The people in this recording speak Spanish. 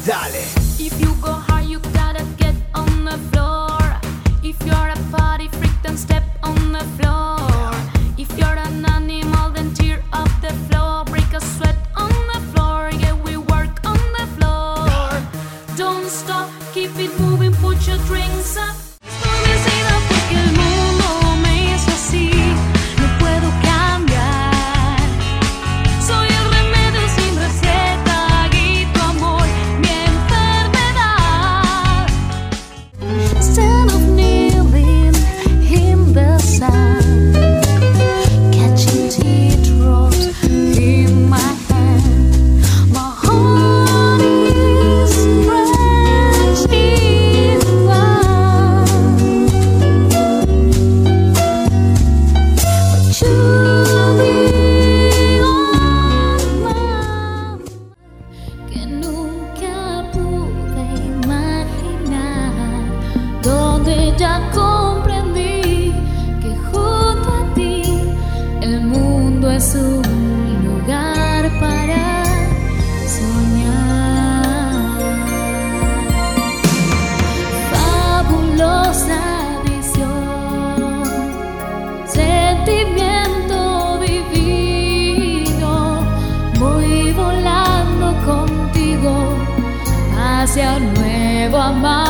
Dale. If you go hard, you gotta get on the floor. If you're a party freak, then step on the floor. If you're an animal, then tear up the floor. Break a sweat on the floor, yeah, we work on the floor. Don't stop, keep it moving, put your drinks up. Estoy vencida porque el mundo me hizo así. No puedo cambiar. Soy el remedio sin receta y tu amor, mi enfermedad. Instead of kneeling in the sun, catching teardrops in my hand, my heart is drenched in blood. But you'll be on mine. Que nunca pude imaginar, donde ya comprendí que junto a ti el mundo es un lugar para soñar. Fabulosa visión, sentimiento divino, voy volando contigo hacia un nuevo amar.